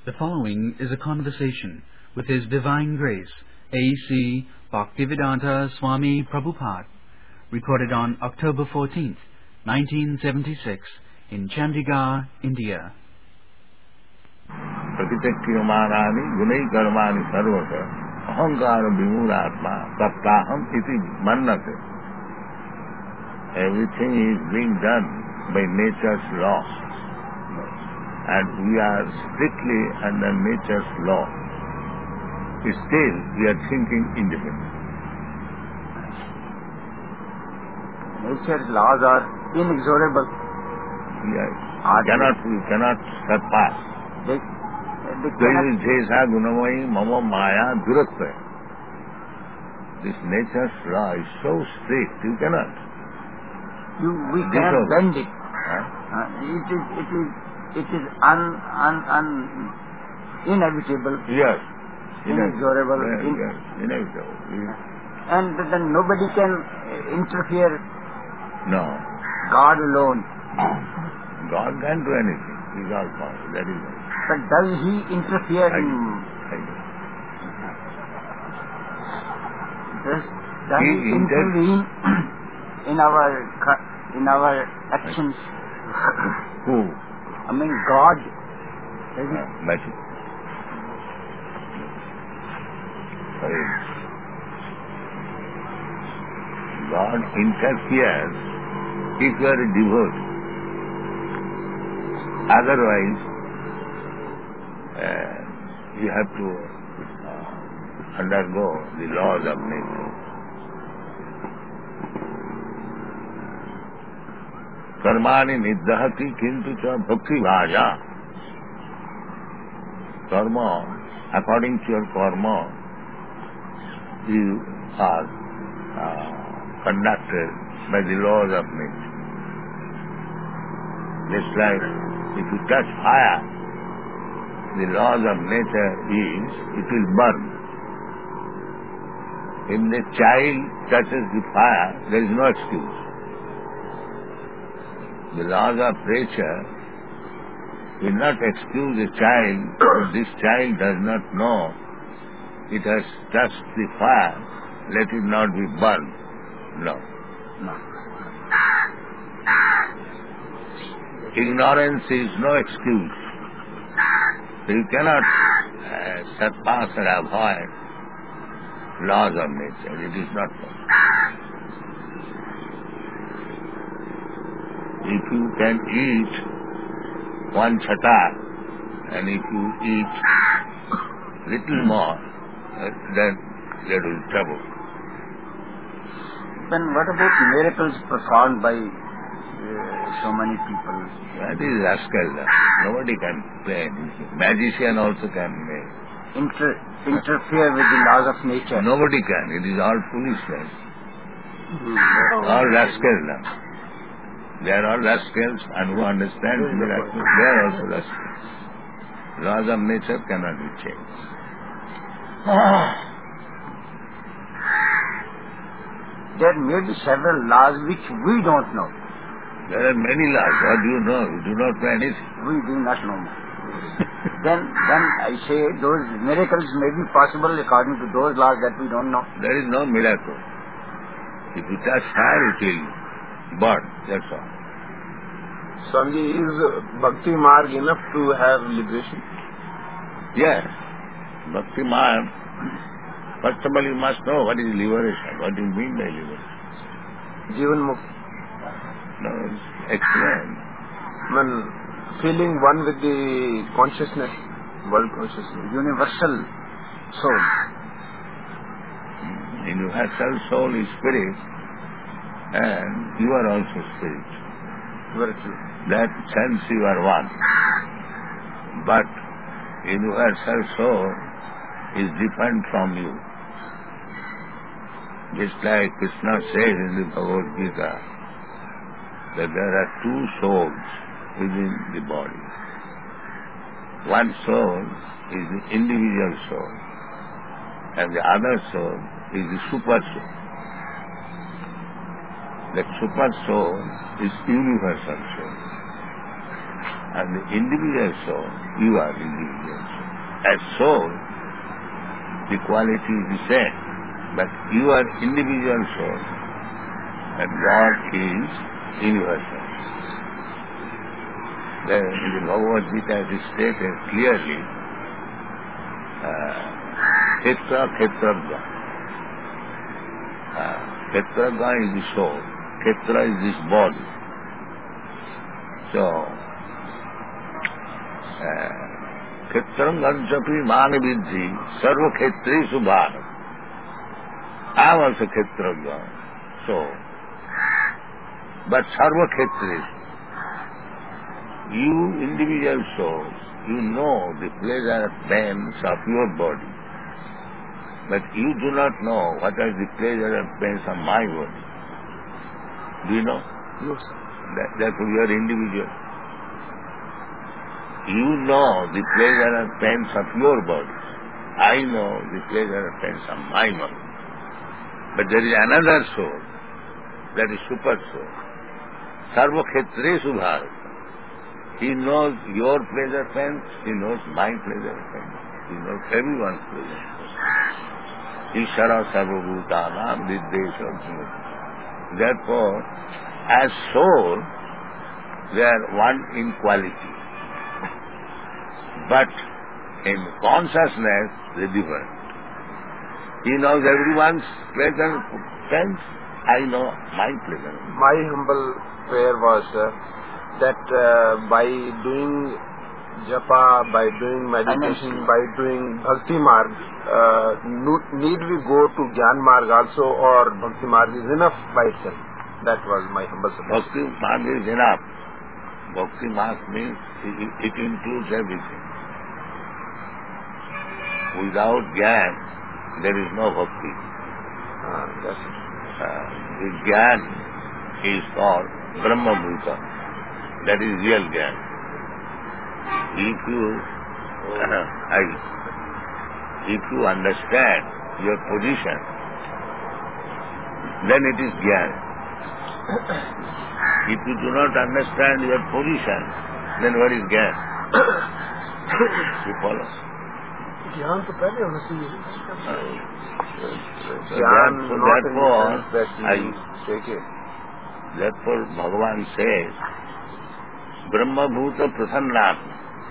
The following is a conversation with His Divine Grace, A.C. Bhaktivedanta Swami Prabhupada, recorded on October 14th, 1976, in Chandigarh, India. Pratichakriyamani gunai karmani sarvata ahankara vimuratma taptaham iti mannate. Everything is being done by nature's law, and we are strictly under nature's law. Still, we are thinking independently. Nature's laws are inexorable. Yes. We cannot surpass. Jesa gunamai mama maya duratva. This nature's law is so strict, you cannot. We cannot bend it. It is inevitable. Yes. Inexorable. Yes. Inevitable. And then nobody can interfere. No. God alone. God can't do anything. He's all powerful. That is all. But does He interfere Does He intervene in our actions? Who? I mean God. Magic. God interferes if you are a devotee. Otherwise, you have to undergo the laws of nature. Karmani niddhati kintu cha bhakti bhaja. Karma, according to your karma, you are conducted by the laws of nature. Just like if you touch fire, the laws of nature is it will burn. If the child touches the fire, there is no excuse. The laws of nature will not excuse a child if this child does not know it has touched the fire, let it not be burned. No. Ignorance is no excuse. You cannot surpass or avoid laws of nature. It is not possible. If you can eat one chata, and if you eat little more, then there is trouble. Then what about miracles performed by so many people? That is rascal. Nobody can play anything. Magician also can interfere with the laws of nature. Nobody can. It is all foolishness. All rascals now. They are all rascals, and who understand miracles, they are also rascals. Laws of nature cannot be changed. There may be several laws which we don't know. There are many laws. What do you know? You do not know anything. We do not know. Then I say those miracles may be possible according to those laws that we don't know. There is no miracle. If you touch fire, it will burn. That's all. Swamiji, is Bhakti Marg enough to have liberation? Yes. Bhakti Marg. First of all, you must know what is liberation. What do you mean by liberation? Jivan Mukti. No, explain. When feeling one with the consciousness, world consciousness. Universal soul. Universal soul is spirit, and you are also spirit. Very true. That sense you are one. But universal soul is different from you. Just like Krishna says in the Bhagavad Gita, that there are two souls within the body. One soul is the individual soul, and the other soul is the super soul. That super soul is universal soul. And the individual soul, you are individual soul. as soul, the quality is the same. But you are individual soul, and God is universal. Then in the Bhagavad Gita it is stated clearly, Khetra Khetragya. Khetragya is the soul, Khetra is this body. So, Khetram Ganchapi Manavidhi Sarva Khetresu Bharat. I am also Khetragya. So, but Sarva Khetresu. You individual souls, you know the pleasure and pains of your body. But you do not know what are the pleasure and pains of my body. Do you know? Yes. Therefore you are individual. You know the pleasure and pains of your body. I know the pleasure and pains of my body. But there is another soul, that is super soul. Sarva Khetresu Bharata. He knows your pleasure pains, he knows my pleasure pains, he knows everyone's pleasure pains. Ishara Sarvabhutanam Viddesha. Therefore, as soul, they are one in quality. But in consciousness, they are different. He knows everyone's pleasure pains, I know my pleasure. My humble prayer was that by doing japa, by doing meditation, by doing bhakti marg, need we go to Gyan marg also, or bhakti marg is enough by itself? That was my humble suggestion. Bhakti marg is enough. Bhakti marg means it includes everything. Without Gyan, there is no bhakti. That's it. The Gyan is called Brahma Bhuta. That is real Gyan. If you understand your position, then it is Gyan. If you do not understand your position, then what is Gyan? You follow? Gyan to pehle hona chahiye. Therefore Bhagavan says, Brahma Bhuta Prasannatma.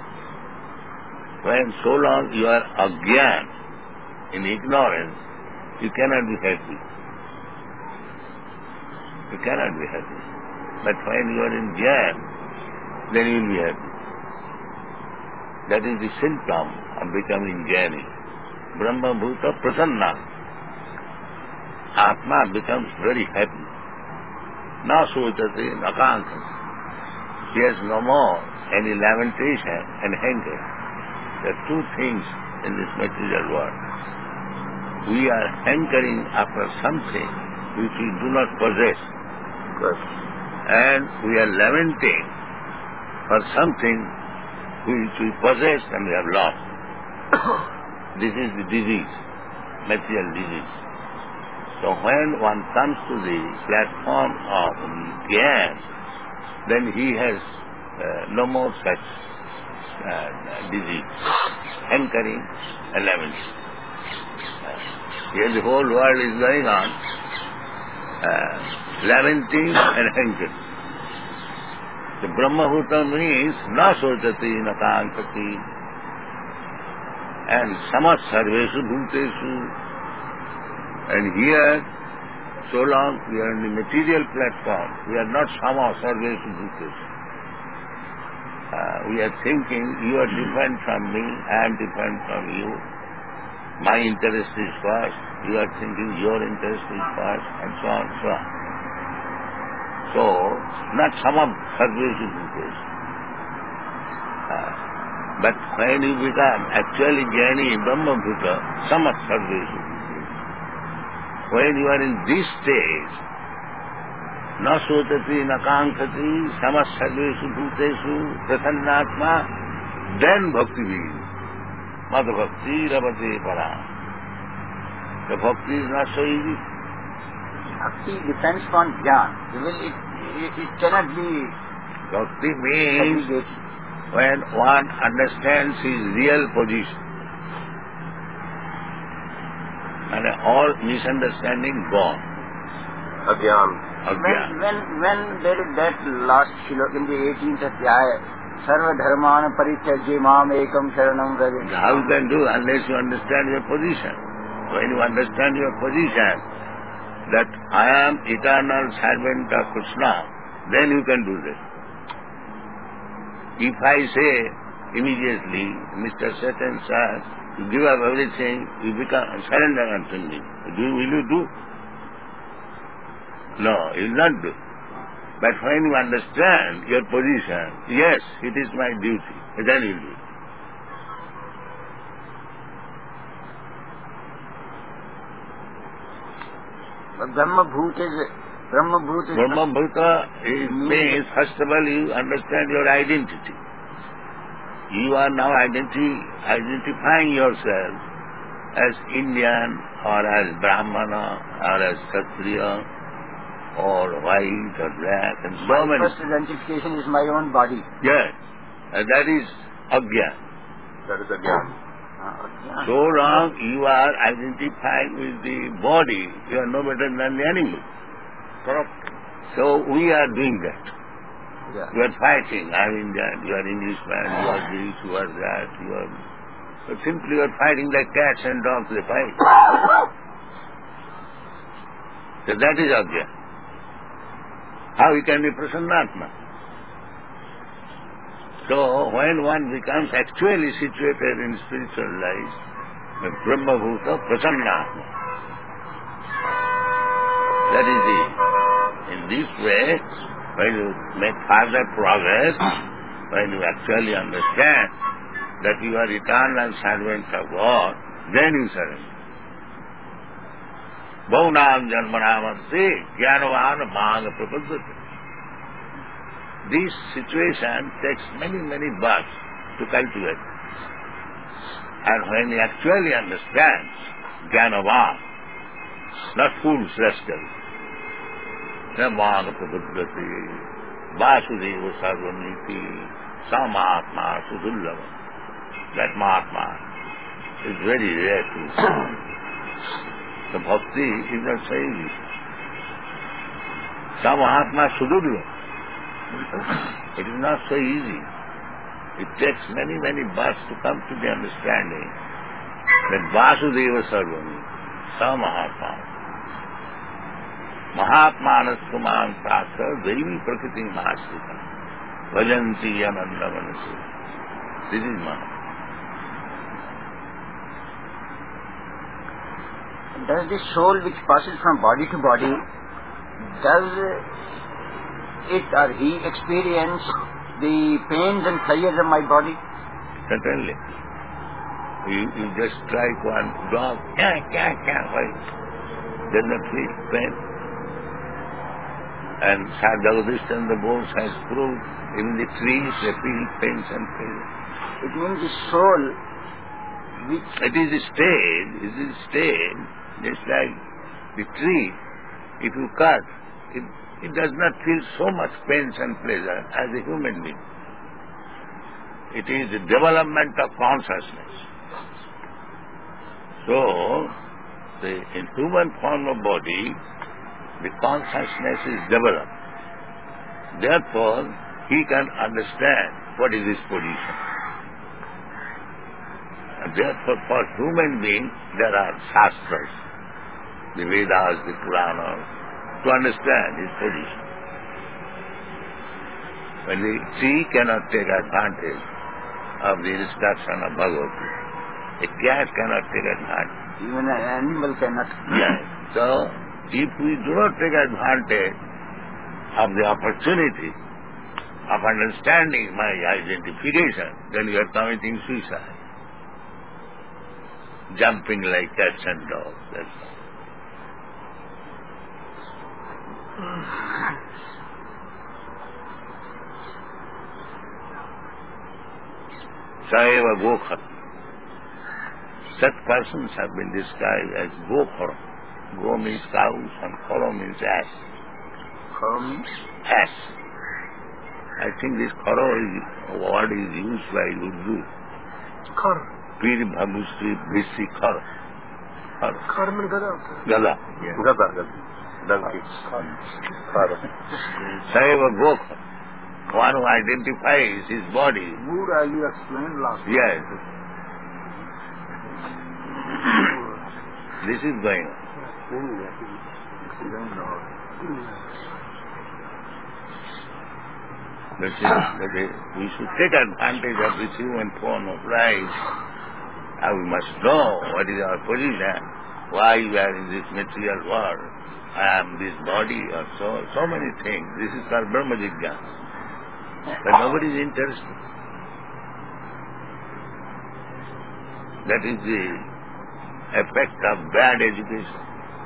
When so long you are agyan, in ignorance, you cannot be happy. You cannot be happy. But when you are in gyan, then you will be happy. That is the symptom of becoming jnani. Brahma Bhuta Prasannatma. Atma becomes very happy. Na sochati nakankha. He has no more any lamentation and anger. There are two things in this material world. We are hankering after something which we do not possess. Good. And we are lamenting for something which we possess and we have lost. This is the disease, material disease. So when one comes to the platform of Gyan, then he has no more such disease, hankering and lamenting. Here the whole world is going on, lamenting and hankering. The Brahma-bhuta means na sochati na kankati, and samat sarveshu bhutesu. And here, so long we are on the material platform, we are not sama sarveshu bhutesu. We are thinking, you are different from me, I am different from you. My interest is first, you are thinking your interest is first, and so on, so on. So, not sama sarveshu bhutesu. But when you become actually jnani, Brahma-bhuta, sama sarveshu bhutesu. When you are in this stage, na sotati, na kankhati, samas sarveshu bhutesu, prasannatma, then bhakti begins. Mad bhakti rabate para. The bhakti is not so easy. Bhakti depends on jnana. It cannot be... Bhakti means when one understands his real position. and all misunderstanding gone. Agyan. When there is that last shloka in the 18th adhyaya, Sarva Dharmana Parityajya Mam Ekam Sharanam Vraja. How you can do unless you understand your position? When you understand your position, that I am eternal servant of Krishna, then you can do this. If I say immediately, Mr. Satan sir, you give up everything, you become surrender unto me. Will you do? No, you will not do. But when you understand your position, yes, it is my duty, then you will do. Brahma Bhuta means, first of all, you understand your identity. You are now identifying yourself as Indian or as Brahmana or as Kshatriya or white or black and so many. My first identification is my own body. Yes, and that is Agyan. That is Agyan. So long you are identifying with the body, you are no better than the animal. Correct. So we are doing that. Yeah. You are fighting, I am Indian, you are Englishman, you are this, you are that, you are... But simply you are fighting like cats and dogs, they fight. So that is Agyan. How he can be Prasannatma? So when one becomes actually situated in spiritual life, the Brahma Bhuta Prasannatma. That is it. In this way, when you make further progress, when you actually understand that you are eternal servant of God, then you surrender. Bhaunam janmanamante jnanavan maga prapaddhati. This situation takes many, many births to cultivate. And when he actually understands jnanavan, not fools, rascals, maga prapaddhati, vasudeva sarvamiti, samahatma sudullava. That Mahatma is very rare to see. The bhakti is not so easy. Some Mahatma Sudurla. It is not so easy. It takes many, many births to come to the understanding that Vasudeva Sarvami, some Mahatma. Mahatmanas Kuman Prasa Devi Prakriti Mahasrita Vajanti Ananda Manasi. This is Mahatma. Does the soul which passes from body to body, does it or he experience the pains and pleasures of my body? Certainly. You just strike one dog, why? Does not feel pain. And Sadhagavadishta and the Bose has proved, even the trees, they feel pains and pleasures. It means the soul which... It is a stage, just like the tree, if you cut, it does not feel so much pains and pleasure as a human being. It is the development of consciousness. So, in human form of body, the consciousness is developed. Therefore, he can understand what is his position. And therefore, for human beings, there are shastras, the Vedas, the Puranas, to understand his position. When the tree cannot take advantage of the instruction of Bhagavad Gita, a cat cannot take advantage. Even an animal cannot. Yes. So, if we do not take advantage of the opportunity of understanding my identification, then we are committing suicide. Jumping like cats and dogs, that's all. Saeva Gokhar. Such persons have been described as Gokhar. Go means cows and Kharo means ass. Kharo means? Ass. I think this Kharo word is used by Urdu. Kharo. Pir Bhabusri Bhisi Kharo. Karman Gada. Gada. Gada. Donkey. Saiva Gokha. One who identifies his body. Buddha, you explained last time. Yes. This is going on. We should take advantage of this human form of life. And we must know what is our position, why we are in this material world. I am this body or soul, so many things. This is called Brahma Jigyasa. But nobody is interested. That is the effect of bad education.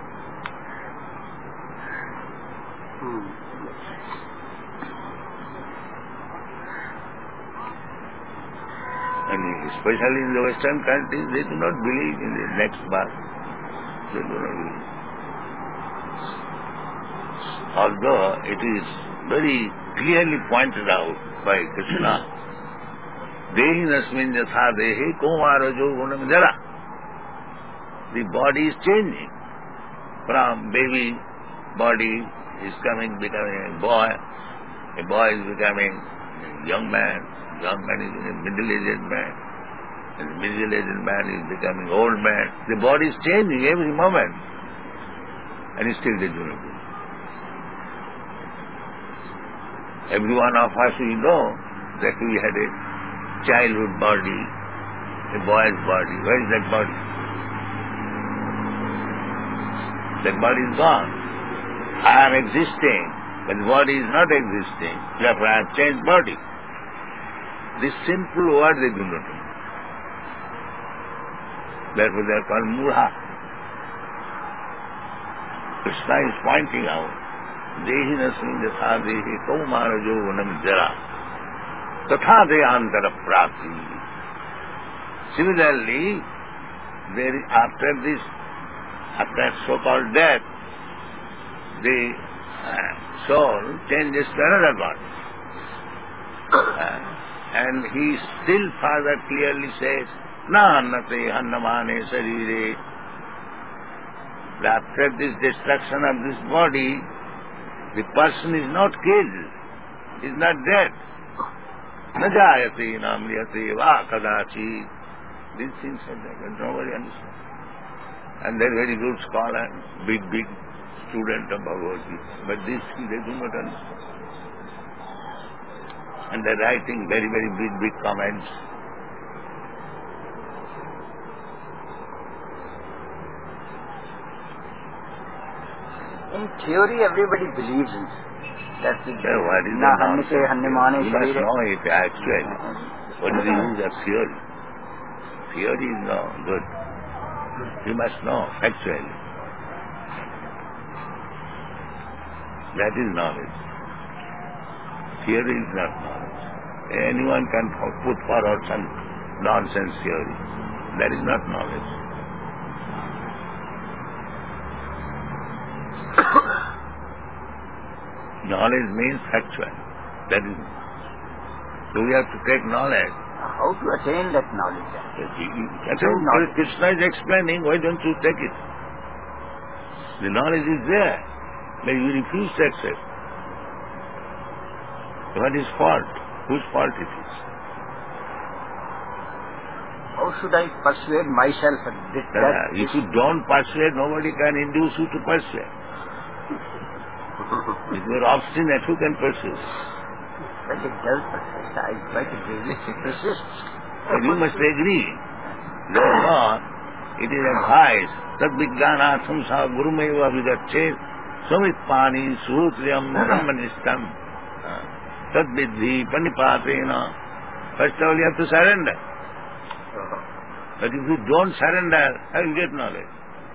And especially in the Western countries, they do not believe in the next birth. They do not believe. Although it is very clearly pointed out by Krishna, Dehi nasmin jatha dehi kumara jogunam jara. The body is changing. From baby body is becoming a boy is becoming a young man is a middle-aged man, and the middle-aged man is becoming old man. The body is changing every moment, and still they do not do. Every one of us, we know that we had a childhood body, a boy's body. Where is that body? That body is gone. I am existing, but the body is not existing. Therefore I have changed body. This simple word they do not know. Therefore they are called murha. Krishna is pointing out, Dehi nasmin jatha dehi kaumara jogunam jara tatha deyantara prapti. Similarly, after so-called death, the soul changes to another body. And he still further clearly says, na hannate hannamane sarire. After this destruction of this body, the person is not killed, is not dead. Na jayate na mriyate va kadachi. These things are there, but nobody understands. And they're very good scholar, big student of Bhagavad Gita. But this they do not understand. And they're writing very big comments. In theory, everybody believes in that. What is the nonsense? You must know it actually. What is the use of theory? Theory is no good. You must know factually. That is knowledge. Theory is not knowledge. Anyone can put forward some nonsense theory. That is not knowledge. Knowledge means factual. That is. So we have to take knowledge. How to attain that knowledge? Krishna is explaining, why don't you take it? The knowledge is there, but you refuse to accept. What is fault? Whose fault it is? How should I persuade myself that if you don't persuade, nobody can induce you to persuade. If you are obstinate, who can persuade? But it does persist. I try to agree. It persists. But you must agree. Therefore, it is advised, tad vijnanatham sa gurumeva vidachet samit pani suhutriyam brahmanistam tad vidhi panipatena. First of all, you have to surrender. But if you don't surrender, how will you get knowledge?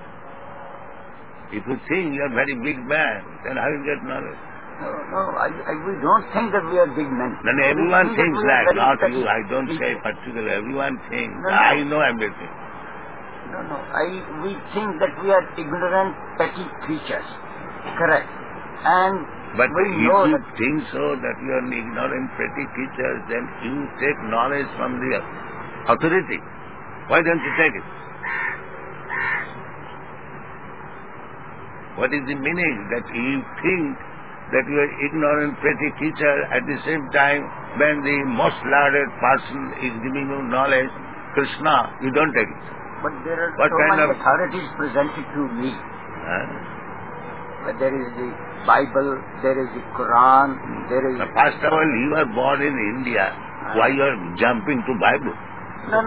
If you think you are a very big man, then how will you get knowledge? No, we don't think that we are big men. Then everyone thinks that, not you. I don't say particularly. Everyone thinks, I know everything. No. We think that we are ignorant, petty creatures. Correct. But if you think so, that you are an ignorant, petty creature, then you take knowledge from the authority. Why don't you take it? What is the meaning? That you think that you are ignorant, petty teacher, at the same time when the most learned person is giving you knowledge, Krishna, you don't take it. But there are What so kind many of- authorities presented to me. But there is the Bible, there is the Quran, there is... First of all, you are born in India. Why you are jumping to Bible? No.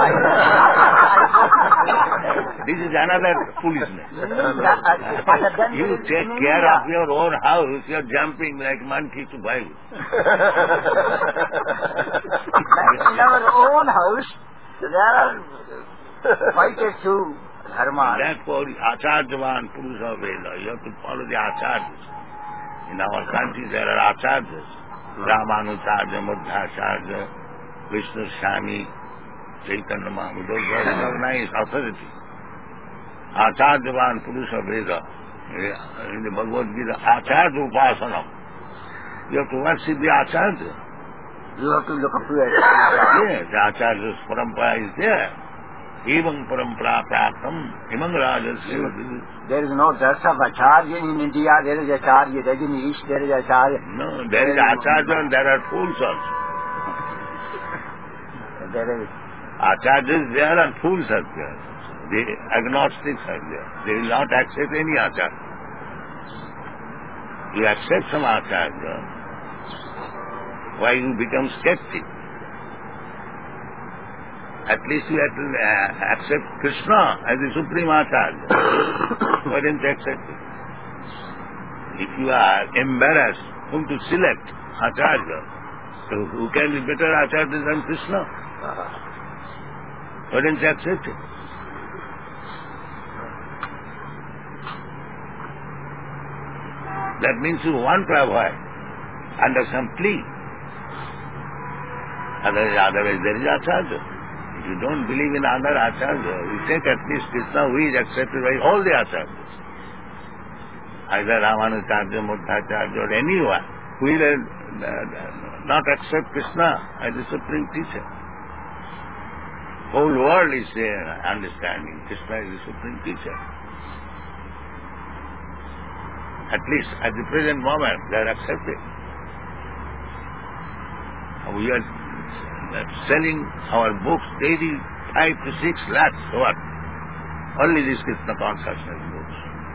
This is another foolishness. Then You there is take in care India. of your own house, you are jumping like monkey to Bible. In our own house, there are quite a few dharmas. Therefore, Acharyavan Purusha Veda, you have to follow the Acharyas. In our country there are Acharyas. Ramanucharya, Madhacharya, Vishnu Swami, Chaitanya Mahaprabhu, those are recognized authority. Acharyavan Purusha Veda, in the Bhagavad Gita, Acharya Upasana. You have to worship the Acharya. You have to look up to it. Yes, the Acharya's parampara is there. Evam parampara praptam, imam rajasya. There is no dearth of Acharya in India. There is Acharya. There is in East, there is Acharya. No, there is Acharya and there are fools also. There is... Acharya is there and fools are there. The agnostics are there. They will not accept any Acharya. You accept some Acharya, why you become skeptic? At least you have to accept Krishna as the Supreme Acharya. Why didn't you accept it? If you are embarrassed whom to select Acharya, so who can be better Acharya than Krishna? Why didn't you accept it? That means you want to avoid under some plea. Otherwise there is Acharya. If you don't believe in other Acharya, you take at least Krishna who is accepted by all the Acharyas. Either Ramanucharya, Madhacharya or anyone who will not accept Krishna as the supreme teacher. Whole world is understanding Krishna is the supreme teacher. At least at the present moment they are accepted. We are selling our books daily 5 to 6 lakhs. What? Only these Krishna consciousness books.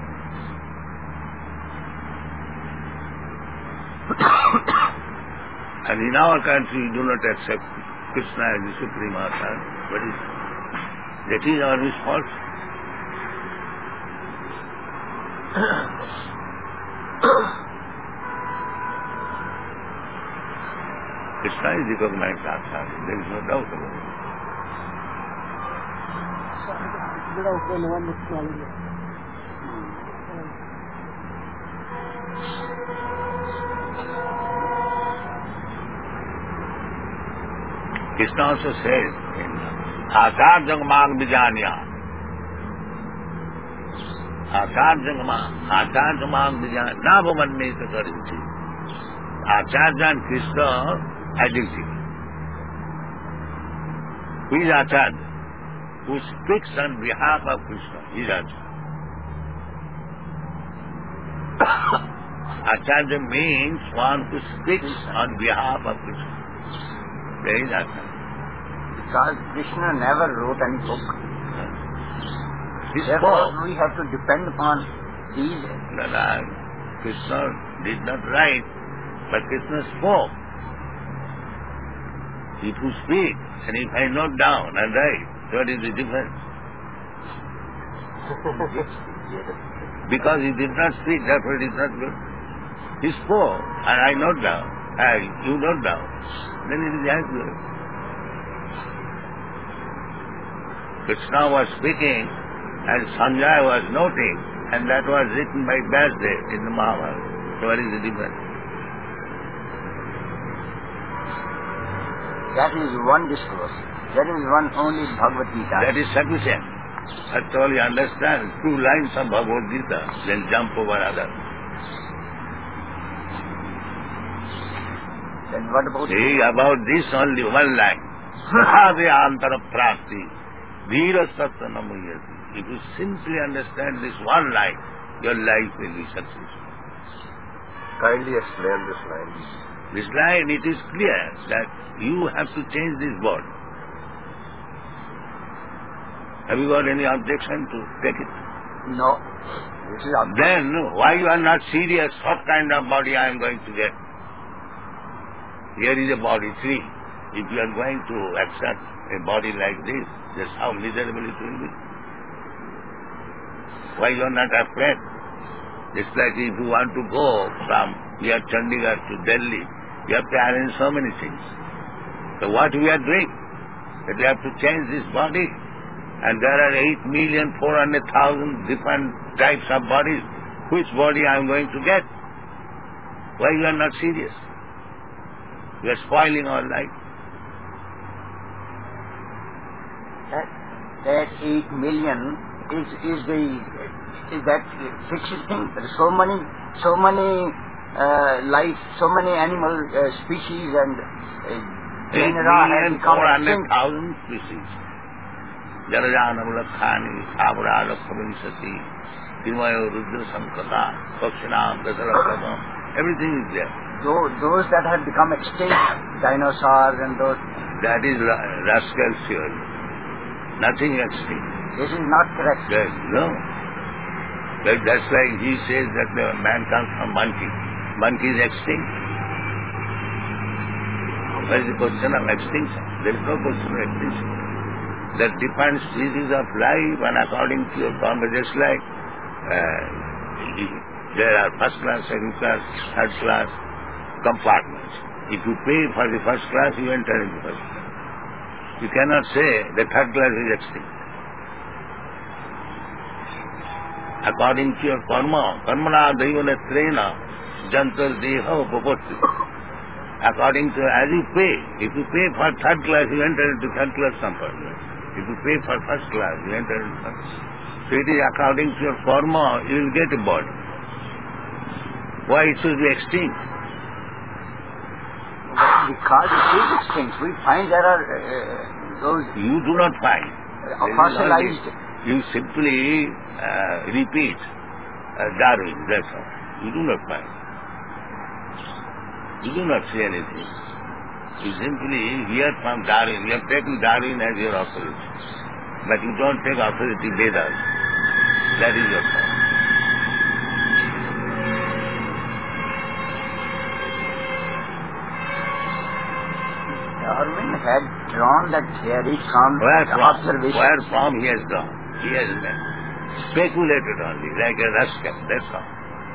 And in our country we do not accept Krishna as the supreme Acharya. That is our response. Krishna is recognized Acharya. There is no doubt about it. Krishna also says, Acharya Mag Vijanya. Acharya Mag Vijanya. Navamaneta Karinchi. Acharya and Krishna adjective. Who is Acharya? Who speaks on behalf of Krishna. He is Acharya. Acharya means one who speaks on behalf of Krishna. There is Acharya. Because Krishna never wrote any book. He Therefore, spoke. we have to depend upon these. Krishna did not write, but Krishna spoke. If you speak, and if I note down and write, what is the difference? Because he did not speak, therefore it is not good. He spoke, and I note down, and you note down, then it is as good. Krishna was speaking, and Sanjay was noting, and that was written by Vyasdev in the Mahabharata. So what is the difference? That is one discourse. That is one only Bhagavad Gita. That is sufficient. That's all you understand. 2 lines of Bhagavad Gita, then jump over others. Then what about... See, about this only one line. Sahade antara prapti, veera sattva namuyati. If you simply understand this one line, your life will be successful. Kindly explain this line. This line, it is clear that you have to change this body. Have you got any objection to take it? No. This is Then, why you are not serious? What kind of body I am going to get? Here is a body tree. If you are going to accept a body like this, that's how miserable it will be. Why you are not afraid? It's like if you want to go from here Chandigarh to Delhi, you have to arrange so many things. So what we are doing? That we have to change this body. And there are 8,400,000 different types of bodies. Which body I am going to get? Why you are not serious? You are spoiling our life. That 8 million is that fixed thing? There are so many life, so many animal species and genera have become extinct. 8,400,000 species. Jarajanam Lakhani, Sabra Lakhavinsati, Himayo Rudra Sankata, Pakshinam, Dasarakam, everything is there. Those that have become extinct, dinosaurs and those. That is rascal theory. Nothing extinct. This is not correct. Yes, no. That's like he says that the man comes from monkey. Monkey is extinct. What is the question of extinction? There is no question of extinction. There are different species of life, and according to your karma, just like there are first class, second class, third class compartments. If you pay for the first class, you enter into first class. You cannot say the third class is extinct. According to your karma, karmana daivana trena, jantar deha upapatti. According to as you pay, if you pay for third class, you enter into third class compartment. If you pay for first class, you enter into first class. So it is according to your karma, you will get a body. Why it should be extinct? Because it is extinct. We find there are those... You do not find. Fossilized. You simply repeat Darwin, that's all. You do not find. You do not see anything. You simply hear from Darwin. You have taken Darwin as your authority. But you don't take authority Vedas. That is your point. Darwin had drawn that theory from observation. Where from he has drawn? He has speculated only, like a rascal, that's all.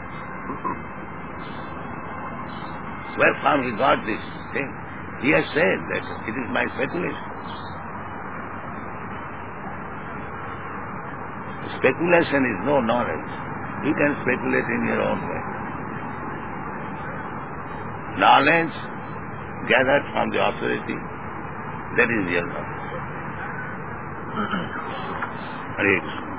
Where from he got this thing? He has said that it is my speculation. Speculation is no knowledge. You can speculate in your own way. Knowledge gathered from the authority, that is real knowledge. Hare Krishna.